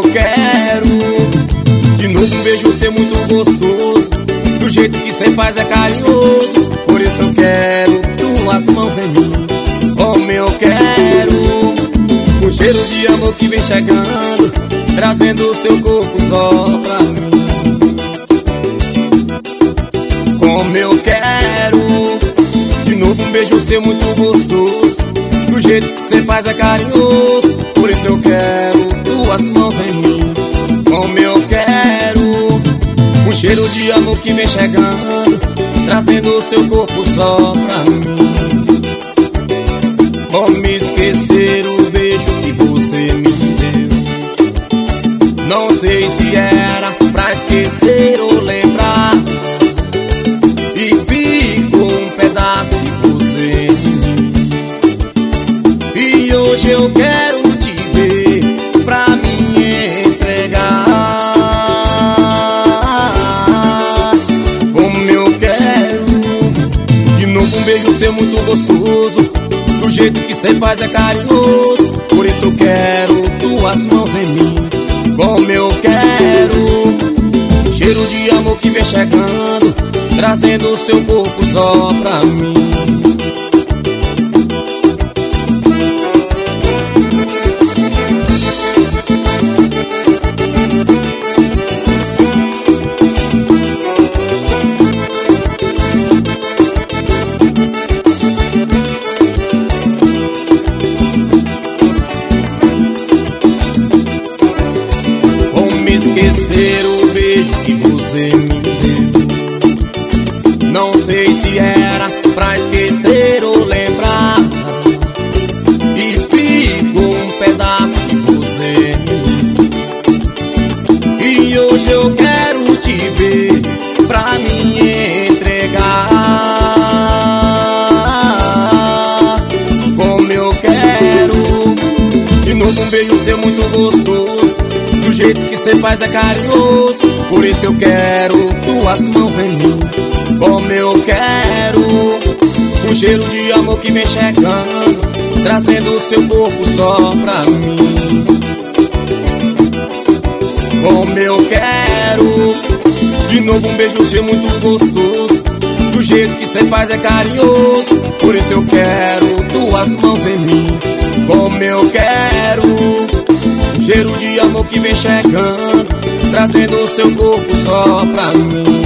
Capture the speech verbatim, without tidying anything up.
quero de novo um beijo seu muito gostoso. Do jeito que cê faz é carinhoso. Por isso eu quero tuas mãos em mim. Como eu quero o cheiro de amor que vem chegando, trazendo o seu corpo só pra mim. Como eu quero de novo um beijo seu muito gostoso. Do jeito que cê faz é carinhoso. Por isso eu quero tuas mãos em mim. Como eu quero um cheiro de amor que vem chegando, trazendo o seu corpo só pra mim. Como esquecer o beijo que você me deu? Não sei se era pra esquecer ou lembrar, e ficou um pedaço de você em mim. E hoje eu quero te ver pra me entregar. Como eu quero de novo um beijo seu muito gostoso. Do jeito que cê faz é carinhoso. Por isso eu quero tuas mãos em mim. Como eu quero um cheiro de amor que vem chegando, trazendo o seu corpo só pra mim. Esquecer o beijo que você me deu? Não sei se era pra esquecer ou lembrar, e ficou um pedaço de você em mim. E hoje eu quero te ver pra me entregar. Como eu quero de novo um beijo seu muito gostoso. Do jeito que cê faz é carinhoso. Por isso eu quero tuas mãos em mim. Como eu quero um cheiro de amor que vem chegando, trazendo o seu corpo só pra mim. Como eu quero de novo um beijo seu muito gostoso. Do jeito que cê faz é carinhoso. Por isso eu quero tuas mãos em mim. Como eu quero cheiro de amor que vem chegando, trazendo o seu corpo só pra mim.